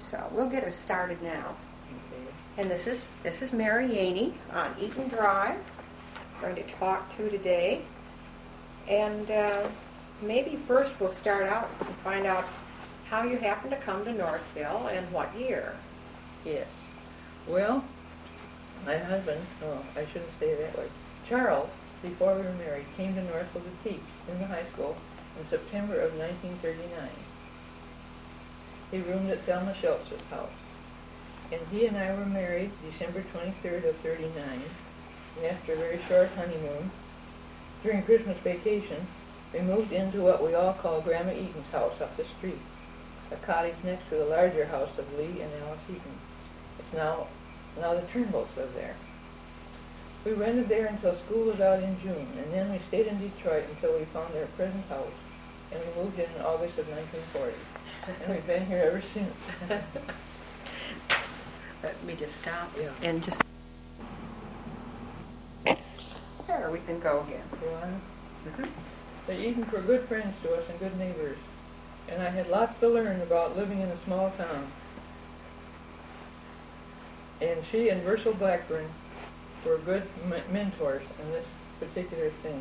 So we'll get us started now. Okay. And this is Mary Yaney on Eaton Drive. I'm going to talk to today. And maybe first we'll start out and find out how you happened to come to Northville and what year. Yes. Well, my husband, I shouldn't say it that way, Charles, before we were married, came to Northville to teach in the high school in September of 1939. He roomed at Thelma Schultz's house. And he and I were married December 23rd of 39. And after a very short honeymoon, during Christmas vacation, we moved into what we all call Grandma Eaton's house up the street, a cottage next to the larger house of Lee and Alice Eaton. It's now the Turnbulls live there. We rented there until school was out in June, and then we stayed in Detroit until we found our present house, and we moved in August of 1940. And we've been here ever since. Let me just stop and just... There, we can go again. You want to? The Eatons were good friends to us and good neighbors, and I had lots to learn about living in a small town. And she and Virgil Blackburn were good mentors in this particular thing.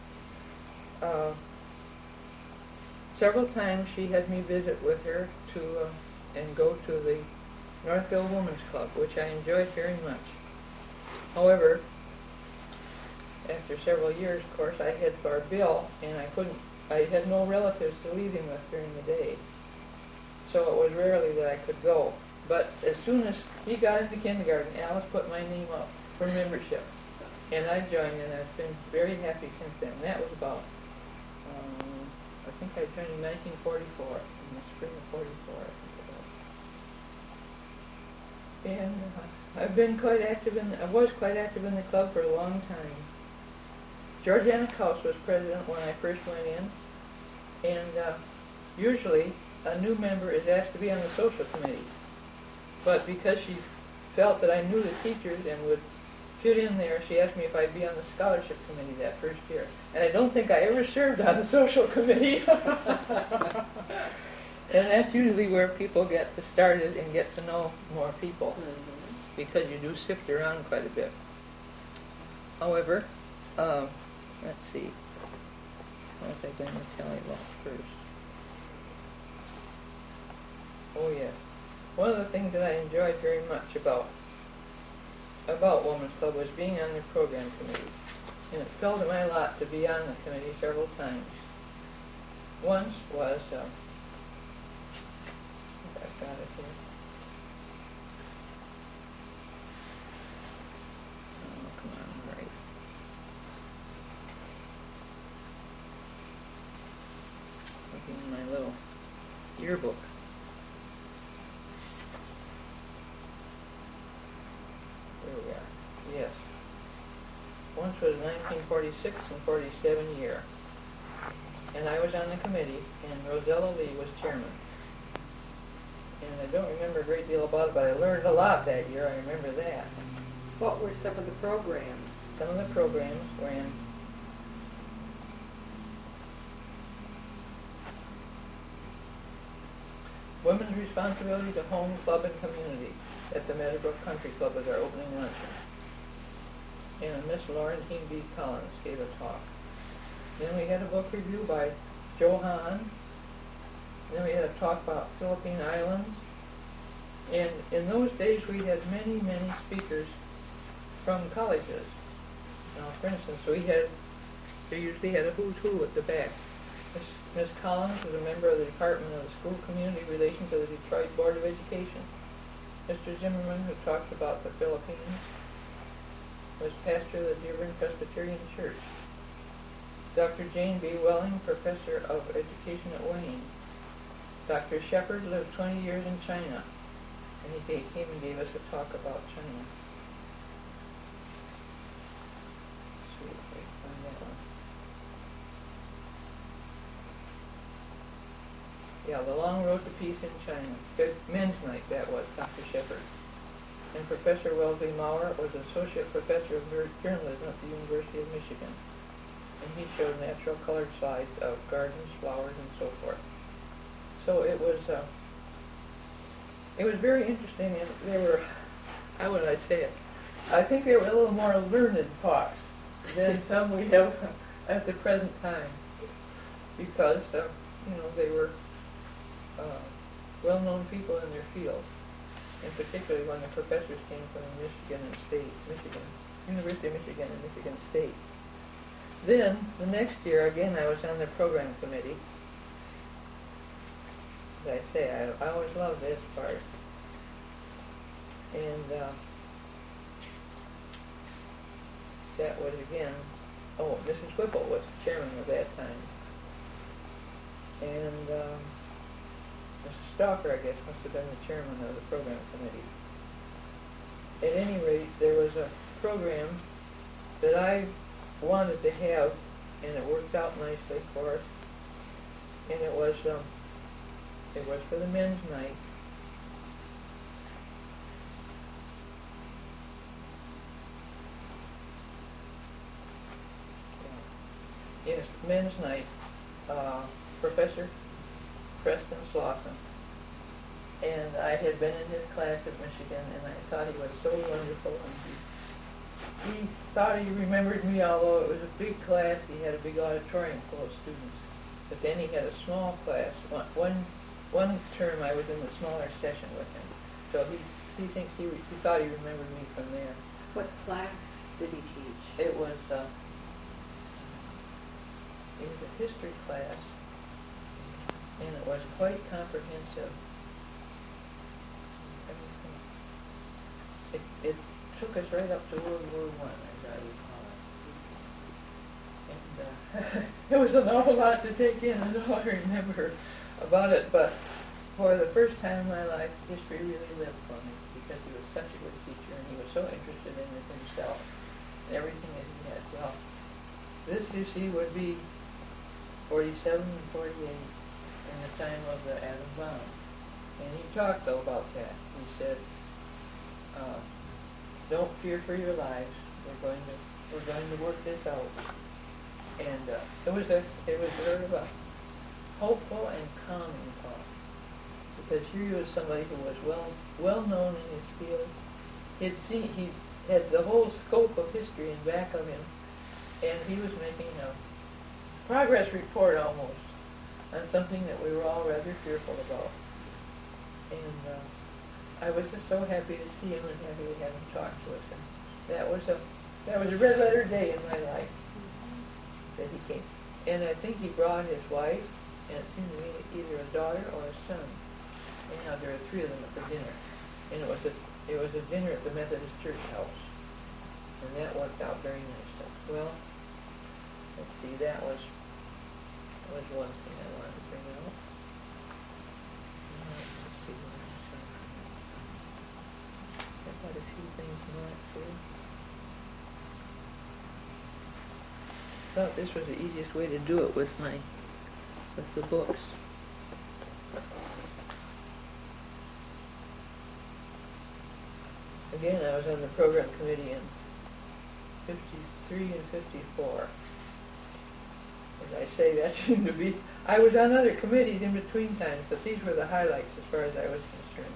Several times she had me visit with her and go to the Northville Women's Club, which I enjoyed very much. However, after several years, of course, I had for Bill, and I had no relatives to leave him with during the day. So it was rarely that I could go. But as soon as he got into kindergarten, Alice put my name up for membership. And I joined, and I've been very happy since then. That was about, I think I joined in 1944, in the spring of 44, I think it was. And I was quite active in the club for a long time. Georgiana Kaus was president when I first went in, and usually a new member is asked to be on the social committee. But because she felt that I knew the teachers and would fit in there, she asked me if I'd be on the scholarship committee that first year. And I don't think I ever served on the social committee. And that's usually where people get started and get to know more people, because you do sift around quite a bit. However, let's see, what was I going to tell you about first? Oh yes, one of the things that I enjoyed very much about Women's Club was being on the program committee. And it fell to my lot to be on the committee several times. Once was, I've got it here. Oh, come on, right. Looking in my little yearbook. There we are. Yes. Once was 1946 and 47 year. And I was on the committee, and Rosella Lee was chairman. And I don't remember a great deal about it, but I learned a lot that year. I remember that. What were some of the programs? Some of the programs ran Women's Responsibility to Home, Club, and Community at the Meadowbrook Country Club as our opening luncheon. And Miss Laurentine B. Collins gave a talk. Then we had a book review by Joe Hahn. Then we had a talk about Philippine Islands. And in those days we had many, many speakers from colleges. Now, for instance, they usually had a who's who at the back. Miss Collins was a member of the Department of School Community Relations of the Detroit Board of Education. Mr. Zimmerman, who talked about the Philippines, was pastor of the Dearborn Presbyterian Church. Dr. Jane B. Welling, professor of education at Wayne. Dr. Shepard lived 20 years in China, and he came and gave us a talk about China. Let's see if I can find that one. Yeah, The Long Road to Peace in China. Good men's night, that was, Dr. Shepard. And Professor Wellesley Maurer was associate professor of journalism at the University of Michigan. And he showed natural colored slides of gardens, flowers, and so forth. So it was it was very interesting, and they were, how would I say it? I think they were a little more learned talks than some we have at the present time, because, they were well-known people in their field, and particularly when the professors came from University of Michigan and Michigan State. Then, the next year, again, I was on the program committee. As I say, I always loved this part. And that was again, Mrs. Whipple was chairman at that time. And Mr. Stalker, I guess, must have been the chairman of the program committee. At any rate, there was a program that I wanted to have, and it worked out nicely for us. And it was for the men's night. Yes, men's night. Professor Preston Slauson. And I had been in his class at Michigan, and I thought he was so wonderful. And he thought he remembered me, although it was a big class. He had a big auditorium full of students. But then he had a small class. One term I was in the smaller session with him. So he thinks he thought he remembered me from there. What class did he teach? It was a history class, and it was quite comprehensive. It took us right up to World War I, as I recall it. And it was an awful lot to take in, I don't remember about it, but for the first time in my life, history really lived for me, because he was such a good teacher, and he was so interested in it himself, and everything that he had. Well, this, you see, would be 47 and 48 in the time of the atom bomb. And he talked, though, about that. He said, don't fear for your lives. We're going to work this out. And it was sort of a hopeful and calming talk, because here he was somebody who was well known in his field. He had the whole scope of history in back of him, and he was making a progress report almost on something that we were all rather fearful about. And I was just so happy to see him and happy to have him talk to us. And that was a red letter day in my life that he came. And I think he brought his wife, and it seemed to me either a daughter or a son. Anyhow, there were three of them at the dinner. And it was a dinner at the Methodist Church House. And that worked out very nicely. Well, let's see, that was one thing I wanted to bring out. Let's see what I've got a few things marked here. Thought this was the easiest way to do it with the books. Again, I was on the program committee in 53 and 54. As I say, that seemed to be... I was on other committees in between times, but these were the highlights as far as I was concerned.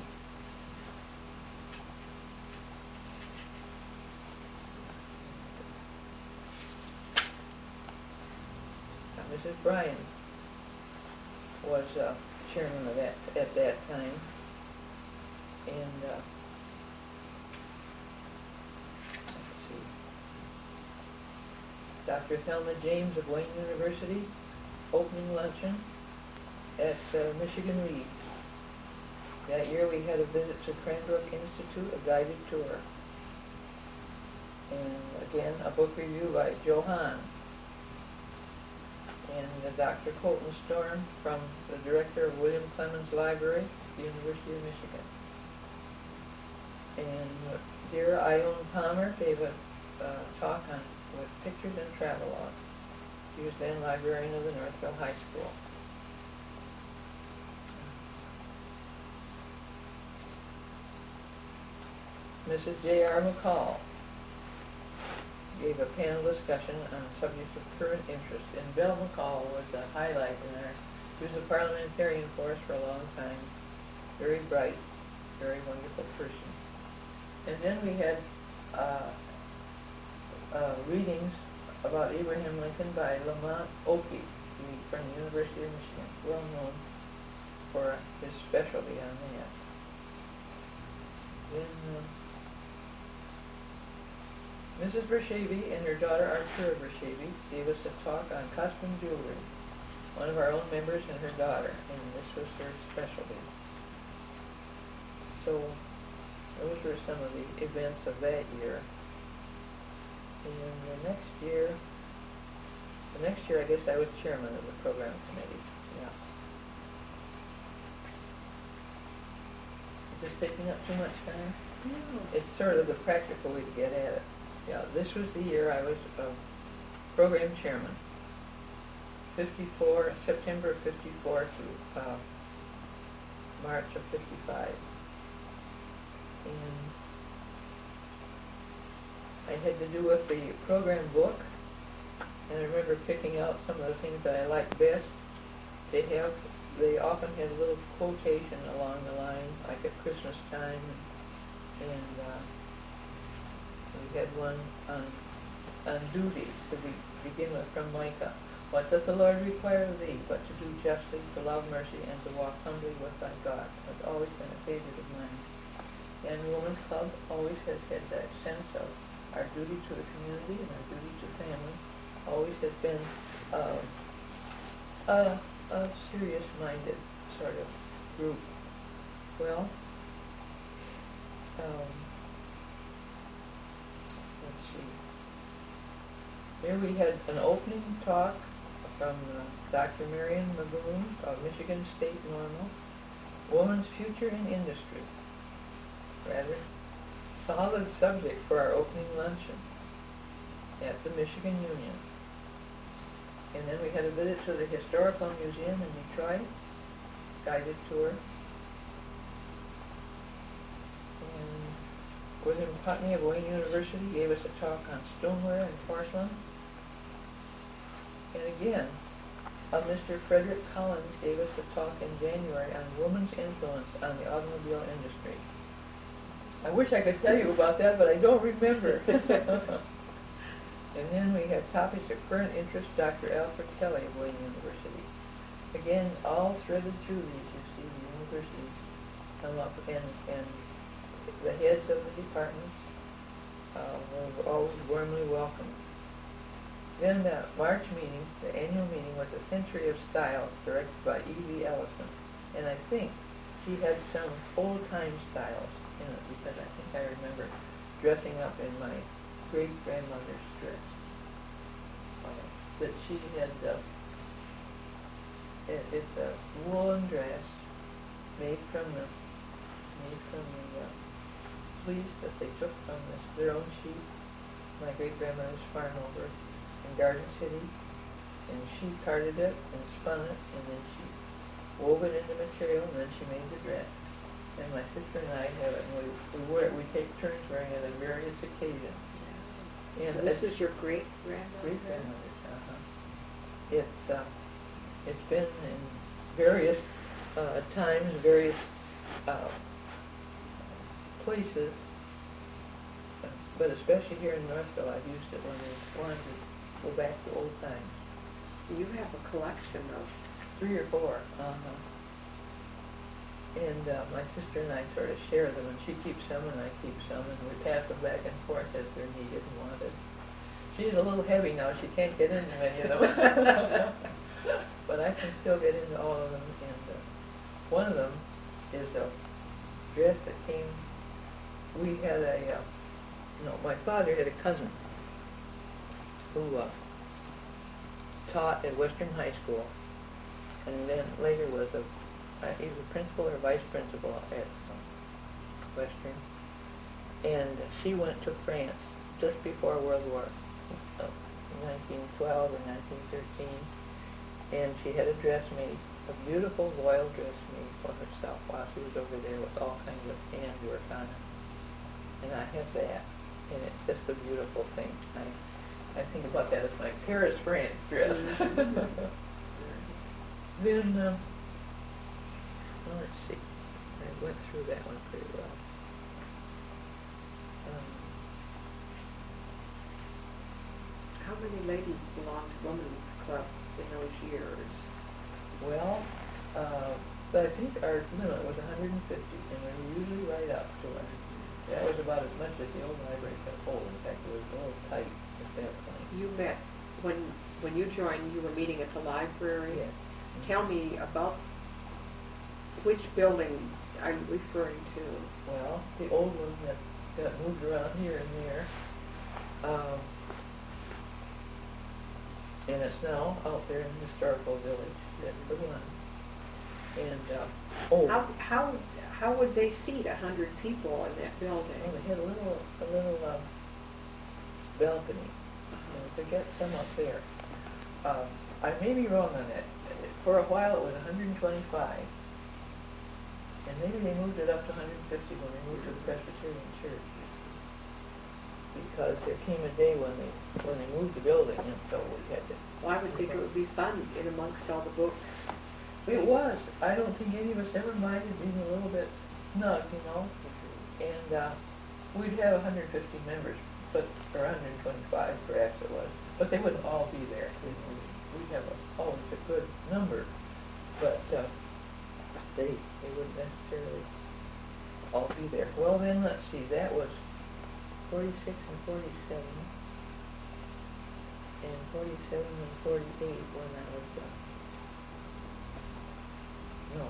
Now, Mrs. Bryan was chairman of that at that time, and Dr. Thelma James of Wayne University, opening luncheon at Michigan Reed. That year we had a visit to Cranbrook Institute, a guided tour. And again, a book review by Joe Hahn. And Dr. Colton Storm, from the director of William Clemens Library at the University of Michigan. And dear Ione Palmer gave a talk on with pictures and travelogue. She was then librarian of the Northville High School. Mrs. J.R. McCall gave a panel discussion on subjects of current interest, and Belle McCall was a highlight in there. She was a parliamentarian for us for a long time, very bright, very wonderful person. And then we had readings about Abraham Lincoln by Lamont Oakey from the University of Michigan, well known for his specialty on that. Then Mrs. Bershavy and her daughter Artura Bershavy gave us a talk on costume jewelry. One of our own members and her daughter, and this was their specialty. So those were some of the events of that year. And the next year I guess I was chairman of the program committee. Yeah. Is this taking up too much time? No. It's sort of the practical way to get at it. Yeah, this was the year I was program chairman. September of 54 to March of 55. And I had to do with the program book, and I remember picking out some of the things that I liked best. They often had a little quotation along the line, like at Christmas time, and we had one on duty to begin with from Micah. What does the Lord require of thee, but to do justly, to love mercy, and to walk humbly with thy God? That's always been a favorite of mine. And Women's Club always has had that sense of our duty to the community and our duty to family. Always has been a serious-minded sort of group. Well, let's see. Here we had an opening talk from Dr. Marion Magoon of Michigan State Normal, Woman's Future in Industry. Rather solid subject for our opening luncheon at the Michigan Union. And then we had a visit to the Historical Museum in Detroit, guided tour. And William Putney of Wayne University gave us a talk on stoneware and porcelain. And again, Mr. Frederick Collins gave us a talk in January on women's influence on the automobile industry. I wish I could tell you about that, but I don't remember. And then we have topics of current interest, Dr. Alfred Kelly of Wayne University. Again, all threaded through these, you see, the universities come up, and the heads of the departments were always warmly welcomed. Then the March meeting, the annual meeting, was a Century of Style, directed by E.V. Ellison. And I think she had some old-time styles in it, because I think I remember dressing up in my great-grandmother's dress. That she had, it's a woolen dress made from the fleece that they took from their own sheep. My great-grandmother's farm over in Garden City, and she carded it and spun it, and then she wove it into material, and then she made the dress. And my sister and I have it, and we wear it. We take turns wearing it on various occasions. And this is your great-grandmother? Great-grandmother's, It's been in various times, various places, but especially here in Northville, I've used it when I wanted to go back to old times. You have a collection of 3 or 4. And my sister and I sort of share them, and she keeps some and I keep some, and we pass them back and forth as they're needed and wanted. She's a little heavy now, she can't get into many of them. But I can still get into all of them, and one of them is a dress that came, we had my father had a cousin who taught at Western High School, and then later was he was a principal or vice principal at Western, and she went to France just before World War 1912 or 1913, and she had a dress made, a beautiful royal dress made for herself while she was over there with all kinds of handwork on it. And I have that, and it's just a beautiful thing. I think about that as my Paris, France dress. Then, let's see. went through that one pretty well. How many ladies belong to Women's Club in those years? Well, but I think our limit was 150, and we were usually right up to 100. That was about as much as the old library could hold. In fact, it was a little tight at that point. You met, when you joined, you were meeting at the library? Yeah. Tell me about which building are you referring to? Well, the old one that got moved around here and there. And it's now out there in the historical village. That's the one. And How would they seat 100 people in that building? well, they had a little balcony. To get some up there. I may be wrong on that. For a while it was 125, and maybe they moved it up to 150 when they moved to the Presbyterian Church. Because there came a day when they moved the building, and so we had to. Well, I would think it would be fun in amongst all the books. It was. I don't think any of us ever minded being a little bit snug, you know. And we'd have 150 members, or 125 perhaps it was. But they wouldn't all be there. We'd have always a good number, but they wouldn't necessarily all be there. Well then, let's see, that was 46 and 47, and 47 and 48 when that was done. No.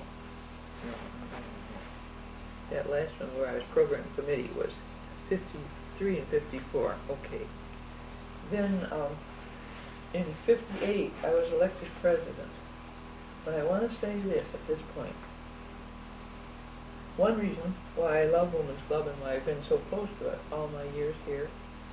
That last one where I was program committee was 53 and 54. Okay. Then in 58 I was elected president. But I want to say this at this point. One reason why I love Women's Club and why I've been so close to it all my years here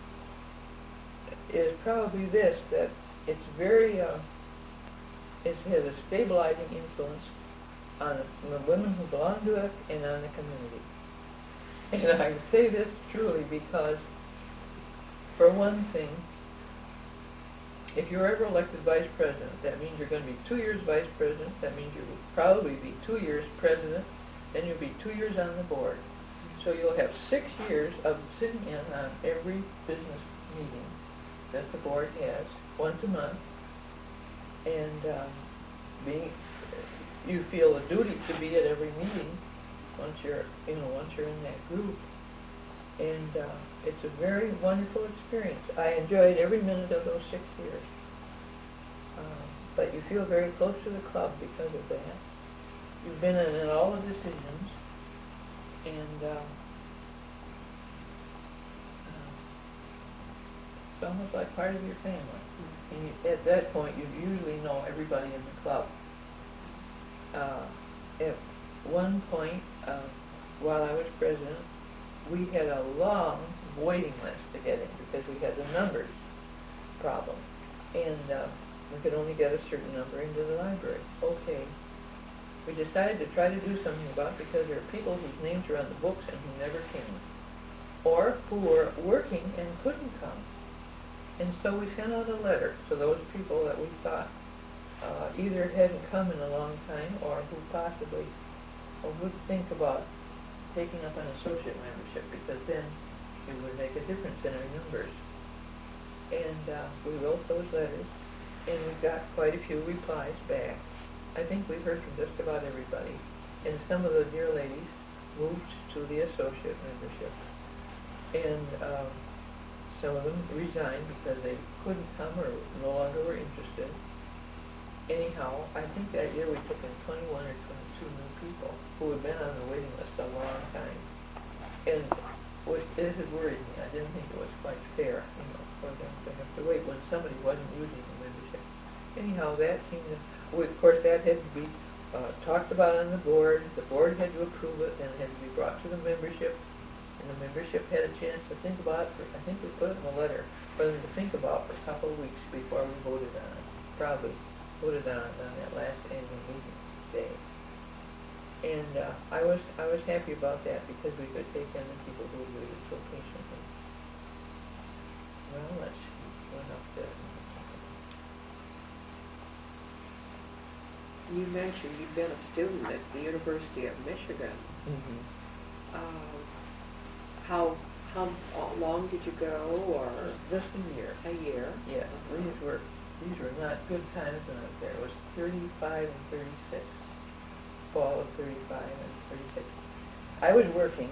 is probably this, that it's very, it has a stabilizing influence on the women who belong to it and on the community. And I say this truly because, for one thing, if you're ever elected vice president, that means you're going to be 2 years vice president, that means you will probably be 2 years president, then you'll be 2 years on the board. So you'll have 6 years of sitting in on every business meeting that the board has, once a month, and you feel a duty to be at every meeting once you're in that group. And it's a very wonderful experience. I enjoyed every minute of those 6 years. But you feel very close to the club because of that. You've been in all the decisions, and it's almost like part of your family. And at that point, you usually know everybody in the club. At one point, while I was president, we had a long waiting list to get in because we had the numbers problem. And we could only get a certain number into the library. Okay. We decided to try to do something about it because there are people whose names are on the books and who never came, or who were working and couldn't come. And so we sent out a letter to those people that we thought either hadn't come in a long time or who possibly would think about taking up an associate membership, because then it would make a difference in our numbers. And we wrote those letters, and we got quite a few replies back. I think we heard from just about everybody. And some of the dear ladies moved to the associate membership. And some of them resigned because they couldn't come or no longer were interested. Anyhow, I think that year we took in 21 or 22 new people who had been on the waiting list a long time. And it had worried me. I didn't think it was quite fair, for them to have to wait when somebody wasn't using the membership. Anyhow, that seemed to, of course, that had to be talked about on the board. The board had to approve it, and it had to be brought to the membership. And the membership had a chance to think about it. I think we put it in a letter for them to think about for a couple of weeks before we voted on it. Probably voted on it on that last annual meeting day. And I was happy about that because we could take in the people who waited so patiently. Well, let's see. What else did I want to talk about? You mentioned you've been a student at the University of Michigan. Mm-hmm. How long did you go, or Just a year. a year? Yeah, these were not good times when I was there. It was 35 and 36, fall of 35 and 36. I was working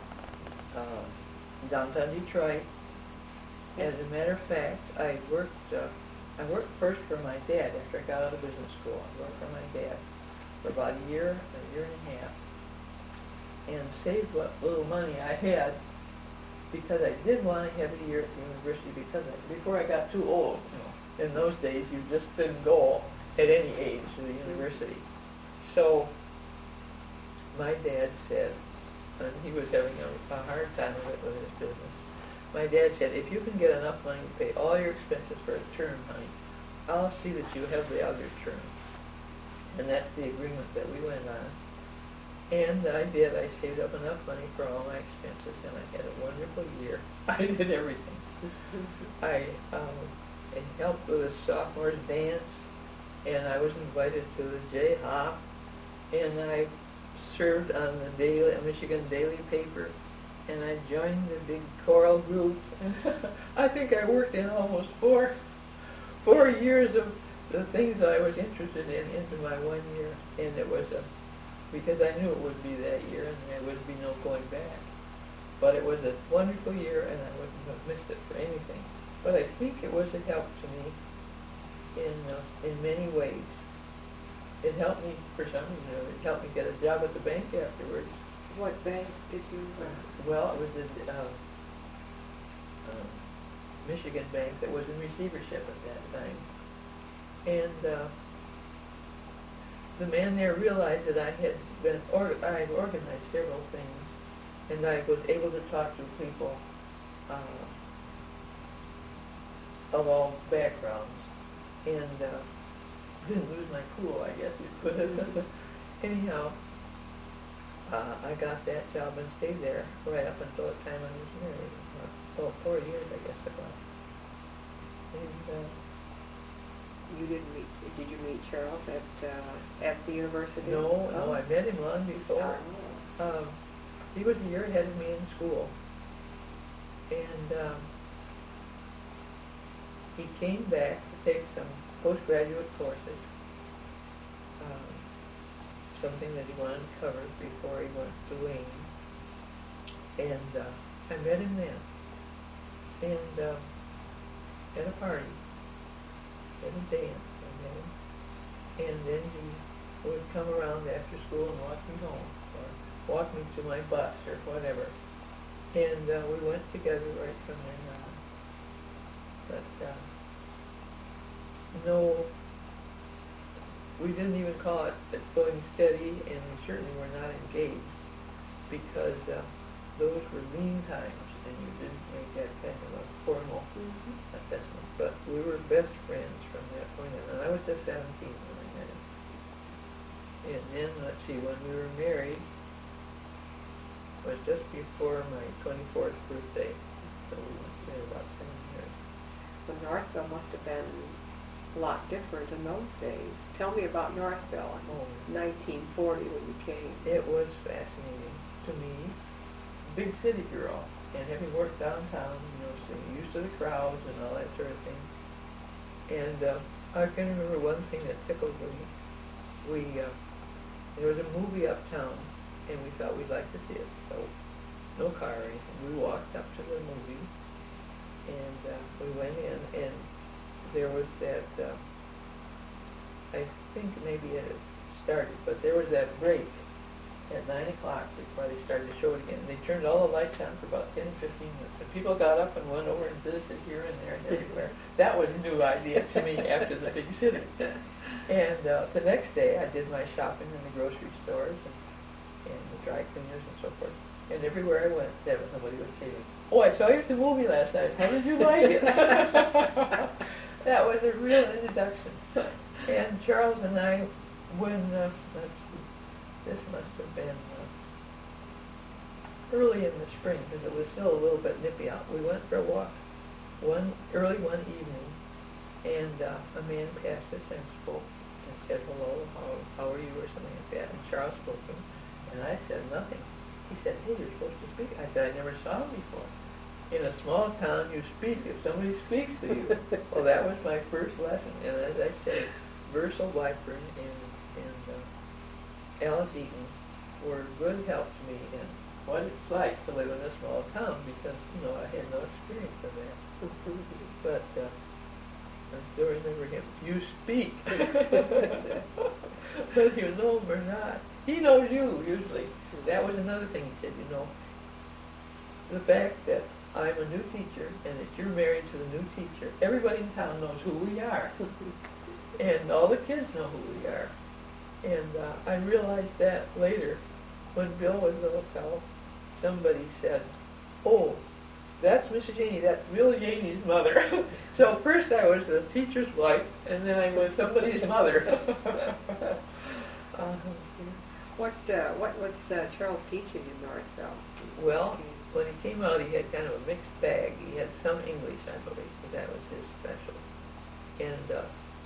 downtown Detroit. As a matter of fact, I worked first for my dad after I got out of business school. I worked for my dad for about a year and a half, and saved what little money I had, because I did want to have a year at the university, because before I got too old. In those days, you just didn't go at any age to the university. So my dad said, and he was having a hard time of it with his business, my dad said, if you can get enough money to pay all your expenses for a term, honey, I'll see that you have the other term. And that's the agreement that we went on. And I did. I saved up enough money for all my expenses, and I had a wonderful year. I did everything. I helped with a sophomore dance, and I was invited to the J-Hop, and I served on the Michigan Daily paper, and I joined the big choral group. I think I worked in almost four years of the things that I was interested in into my 1 year, and it was because I knew it would be that year, and there would be no going back. But it was a wonderful year, and I wouldn't have missed it for anything. But I think it was a help to me in many ways. It helped me, for some reason, it helped me get a job at the bank afterwards. What bank did you? Well, it was the Michigan bank that was in receivership at that time. And the man there realized that I had organized several things, and I was able to talk to people of all backgrounds, and didn't lose my cool, I guess you could. Anyhow, I got that job and stayed there right up until the time I was married. Well, 4 years, I guess it was. And You didn't meet? Did you meet Charles at the university? no, I met him long before. Oh. He was a year ahead of me in school, and he came back to take some postgraduate courses, something that he wanted to cover before he went to Wayne. And I met him then, and at a party, at a dance, I met him. And then he would come around after school and walk me home, or walk me to my bus, or whatever. And we went together right from then on. But no, we didn't even call it going steady, and we certainly were not engaged, because those were lean times, and you didn't make that kind of a formal assessment. But we were best friends from that point on, and I was just 17 when I met him. And then, let's see, when we were married, it was just before my 24th birthday, so we went there about 7 years. Well, Northville must have been a lot different in those days. Tell me about Northville in 1940 when you came. It was fascinating to me. Big city girl, and having worked downtown, so used to the crowds and all that sort of thing. And I can remember one thing that tickled me. There was a movie uptown, and we thought we'd like to see it. So no car or anything. We walked up to the movie, and we went in, and there was that, I think maybe it had started, but there was that break at 9 o'clock before they started the show again. They turned all the lights on for about 10 or 15 minutes. And people got up and went over and visited here and there and everywhere. That was a new idea to me after the big city. And the next day I did my shopping in the grocery stores and the dry cleaners and so forth. And everywhere I went, somebody would say, "Oh, I saw you at the movie last night. How did you like it?" That was a real introduction. And Charles and I, when, this must have been early in the spring, because it was still a little bit nippy out. We went for a walk early one evening, and a man passed us and spoke and said hello, how are you, or something like that. And Charles spoke to him, And I said nothing. He said, hey, you're supposed to speak. I said, I never saw him before. In a small town, you speak if somebody speaks to you. Well, that was my first lesson. And as I say, Versal Blackburn and Alice Eaton were good help to me in what it's like to live in a small town because, I had no experience of that. But I still remember him. You speak. Whether you know him or not. He knows you, usually. That was another thing he said, the fact that I'm a new teacher and that you're married to the new teacher, everybody in town knows who we are. And all the kids know who we are. And I realized that later when Bill was a little fellow. Somebody said, oh, that's Mrs. Janey, that's Bill Janey's mother. So first I was the teacher's wife, and then I was somebody's mother. What was Charles teaching in Northville? Well, when he came out, he had kind of a mixed bag. He had some English, I believe, because that was his special. And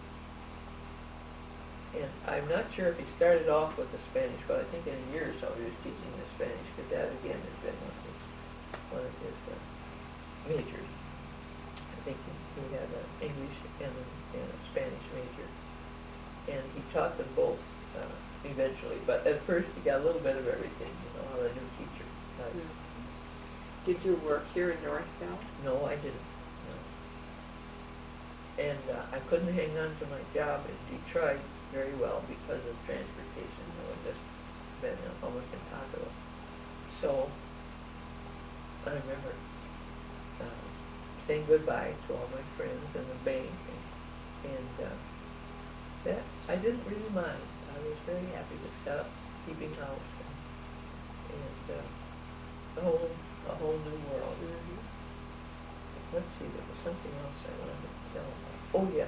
I'm not sure if he started off with the Spanish, but I think in a year or so he was teaching the Spanish, because that, again, has been one of his majors. I think he had an English and a Spanish major. And he taught them both eventually, but at first he got a little bit of everything, how a new teacher does. Did you work here in Northville? No, I didn't. No. And I couldn't hang on to my job in Detroit very well because of transportation. It would just been almost impossible. So I remember saying goodbye to all my friends in the bank, and that I didn't really mind. I was very happy to set up keeping house and a whole new world. Mm-hmm. Let's see, there was something else I wanted to tell about. Oh, yes.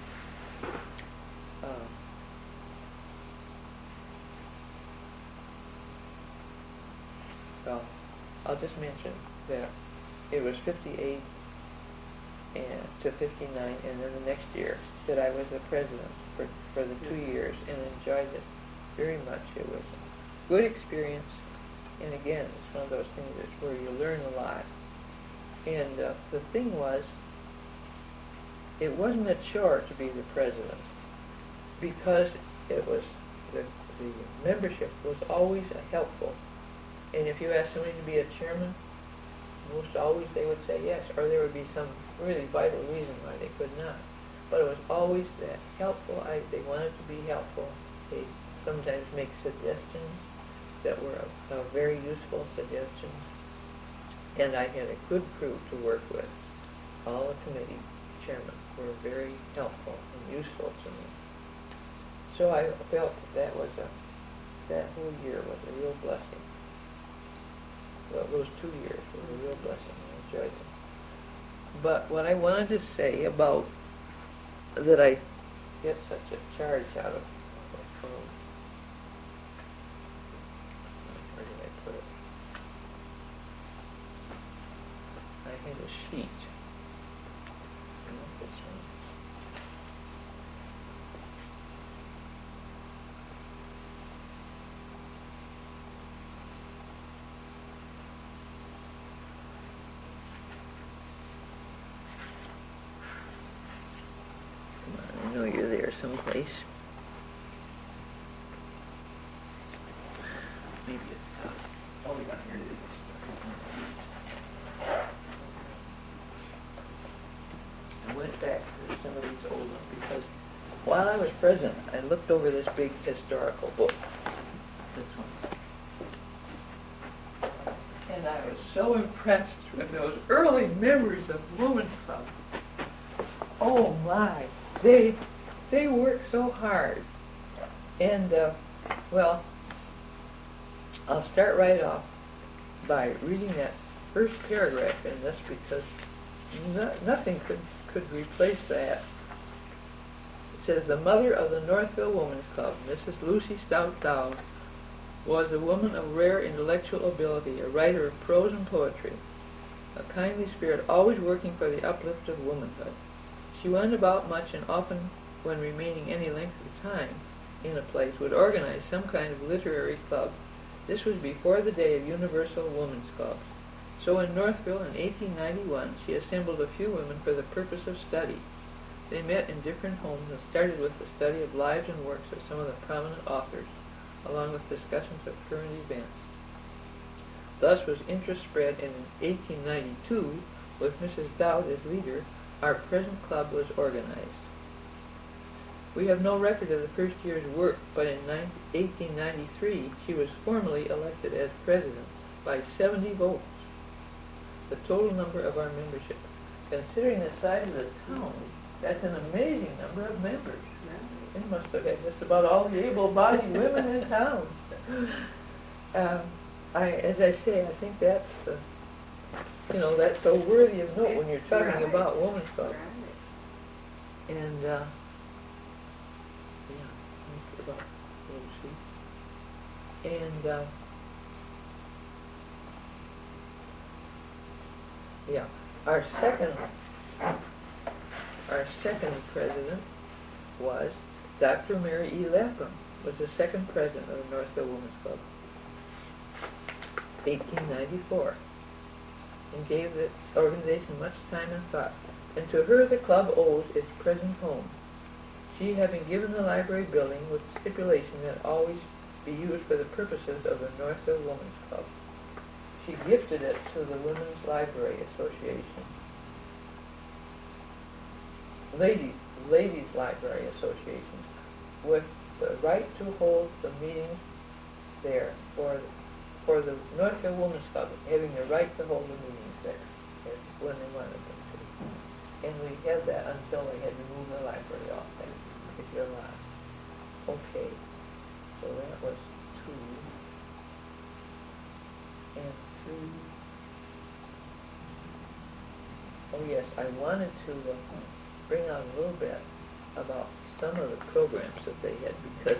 Well, I'll just mention that it was 58 to 59, and then the next year that I was the president for the 2 years and enjoyed it very much. It was a good experience, and again, it's one of those things that's where you learn a lot. And the thing was, it wasn't a chore to be the president because it was the membership was always helpful. And if you asked somebody to be a chairman, most always they would say yes, or there would be some really vital reason why they could not. But it was always that helpful. They wanted to be helpful. They sometimes make suggestions that were very useful suggestions. And I had a good crew to work with. All the committee chairmen were very helpful and useful to me. So I felt that whole year was a real blessing. Well, those 2 years were a real blessing. I enjoyed them. But what I wanted to say about that I get such a charge out of my phone. Where did I put it? I had a sheet. Not this one. I know you're there someplace. Maybe it's oh yeah, here it is. I went back to some of these old ones because while I was president, I looked over this big historical book. This one. And I was so impressed with those early members of Women's Club. Oh my! They worked so hard. And, well, I'll start right off by reading that first paragraph in this because nothing could replace that. It says, the mother of the Northville Women's Club, Mrs. Lucy Stout Dowd, was a woman of rare intellectual ability, a writer of prose and poetry, a kindly spirit, always working for the uplift of womanhood. She went about much and often, when remaining any length of time in a place, would organize some kind of literary club This was before the day of universal women's clubs. So in Northville in 1891, she assembled a few women for the purpose of study. They met in different homes and started with the study of lives and works of some of the prominent authors, along with discussions of current events. Thus was interest spread, and in 1892, with Mrs. Dowd as leader, our present club was organized. We have no record of the first year's work, but in 1893 she was formally elected as president by 70 votes, the total number of our membership. Considering the size of the town, that's an amazing number of members. They must have had just about all the able-bodied women in town. As I say, I think that's that's so worthy of note when you're talking about women's club. And about and our second president was Dr. Mary E. Lapham, was the second president of the Northville Women's Club, 1894, and gave the organization much time and thought. And to her the club owes its present home, she having given the library building with stipulation that it always be used for the purposes of the Northville Women's Club. She gifted it to the Women's Library Association, Ladies Library Association, with the right to hold the meetings there for the Northville Women's Club, having the right to hold the meetings there when they wanted them to. And we had that until they had to move the library off that particular lot. Okay, so that was 2 and 3. Oh yes, I wanted to bring out a little bit about some of the programs that they had, because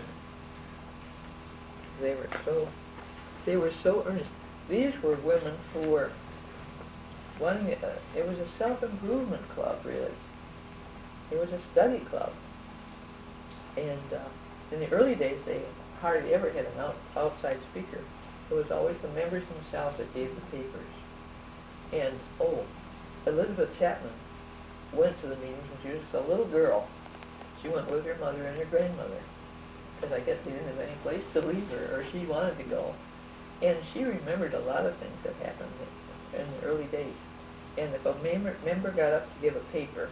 they were so earnest. These were women who were wanting, it was a self-improvement club, really. It was a study club. And in the early days, they hardly ever had an outside speaker. It was always the members themselves that gave the papers. And, Elizabeth Chapman went to the meetings when she was a little girl. She went with her mother and her grandmother, because I guess they didn't have any place to leave her, or she wanted to go. And she remembered a lot of things that happened in the early days. And if a member got up to give a paper,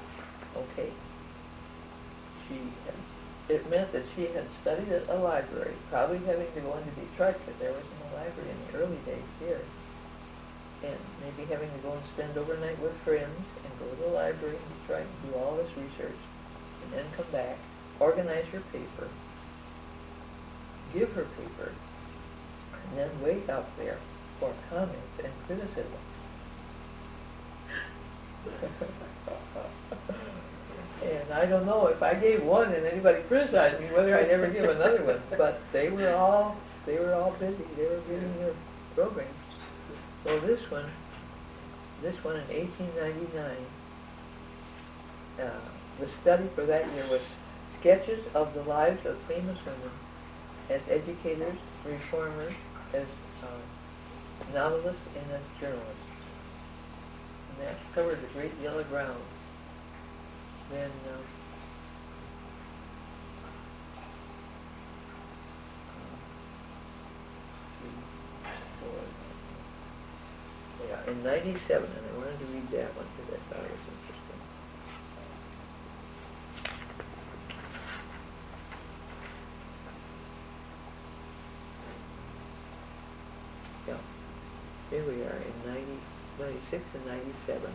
it meant that she had studied at a library, probably having to go into Detroit, because there wasn't a library in the early days here. And maybe having to go and spend overnight with friends and go to the library in Detroit and do all this research, and then come back, organize her paper, give her paper, and then wait out there for comments and criticism. And I don't know if I gave one and anybody criticized me, whether I'd ever give another one. But they were all busy. They were giving their programs. So this one in 1899, the study for that year was sketches of the lives of famous women as educators, reformers, as novelists, and as journalists. And that covered a great deal of ground. Then in 97, and I wanted to read that one because I thought it was interesting. Yeah, here we are in 96 and 97.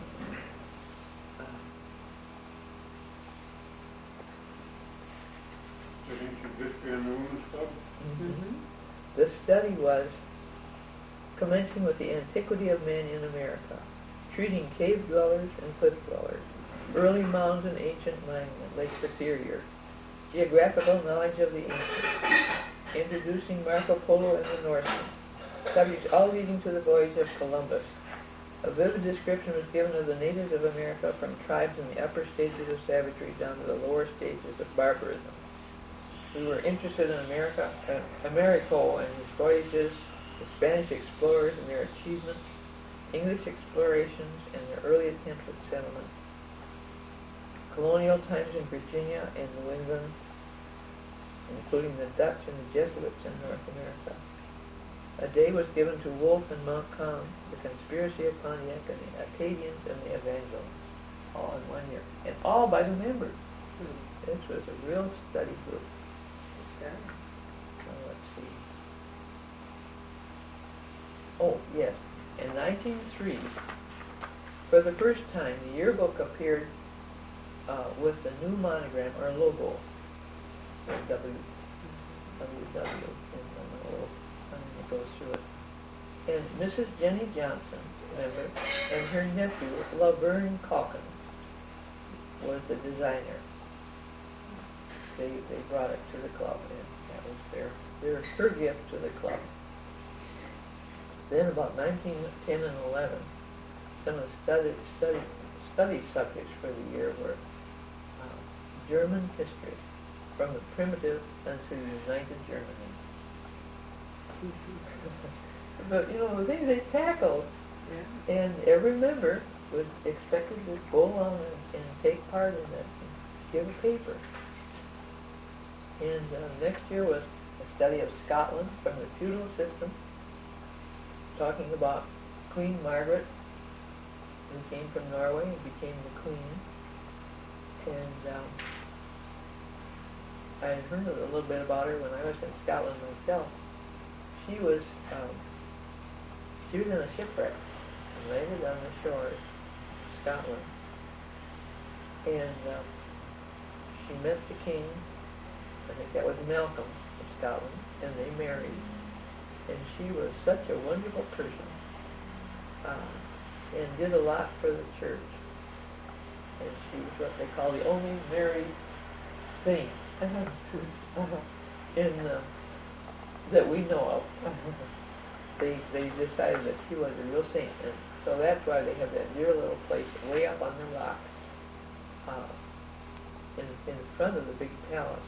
Ancient history in the women's club? Mm-hmm. The study was commencing with the antiquity of man in America, treating cave dwellers and cliff dwellers, early mounds and ancient mining at Lake Superior, geographical knowledge of the ancients, introducing Marco Polo and the Norsemen, subjects all leading to the voyage of Columbus. A vivid description was given of the natives of America, from tribes in the upper stages of savagery down to the lower stages of barbarism. We were interested in Americo and his voyages, the Spanish explorers and their achievements, English explorations and their early attempts at settlement, colonial times in Virginia and New England, including the Dutch and the Jesuits in North America. A day was given to Wolfe and Montcalm, the conspiracy of Pontiac and the Acadians and the Evangelists, all in 1 year, and all by the members. This was a real study group. Let's see. Oh, yes. In 1903, for the first time, the yearbook appeared with the new monogram or logo, WW, and a little thing that goes through it. And Mrs. Jenny Johnson, remember, and her nephew, Laverne Calkin, was the designer. They brought it to the club, and that was her gift to the club. Then about 1910 and 11, some of the study subjects for the year were German history, from the primitive unto united Germany. But, the things they tackled, and every member was expected to go along and take part in that and give a paper. And next year was a study of Scotland from the feudal system, talking about Queen Margaret, who came from Norway and became the queen. And I had heard a little bit about her when I was in Scotland myself. She was in a shipwreck and landed on the shores of Scotland. And she met the king, I think that was Malcolm of Scotland, and they married. And she was such a wonderful person, and did a lot for the church. And she was what they call the only married saint that we know of. They decided that she was a real saint, and so that's why they have that dear little place way up on the rock, in front of the big palace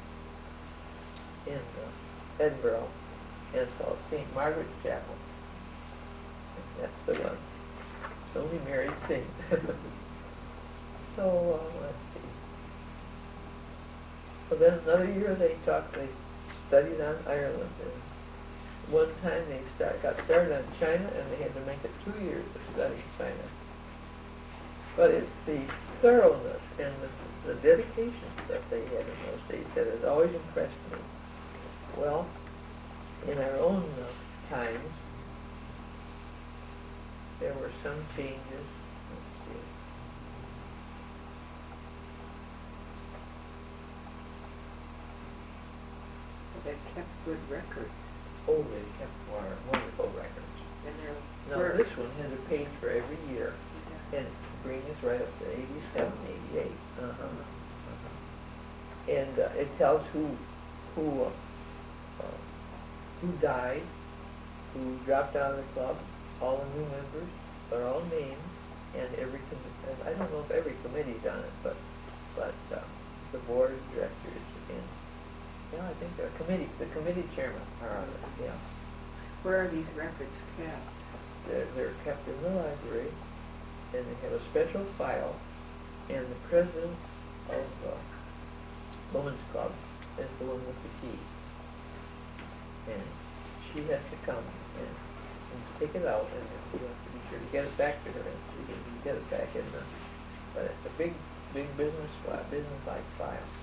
in Edinburgh, and it's called St. Margaret's Chapel. And that's the one. It's the only married saint. So let's see. So then another year they studied on Ireland. And one time they got started on China, and they had to make it 2 years to study China. But it's the thoroughness and the dedication that they had in those days that has always impressed me. Well, in our own times, there were some changes. Let's see. They kept good records. Oh, they kept wonderful records. And Now, this one has a page for every year, and bring us right up to 87, 88. And it tells who died, who dropped out of the club, all the new members are all named, and I don't know if every committee's on it, but the board of directors and I think the committee chairman are on it. Yeah. where are these records kept? They're kept in the library, and they have a special file, and the president of Women's Club is the one with the key. And she has to come and take it out, and you have to be sure to get it back to her, and she can get it back in the, but it's a big business-like file.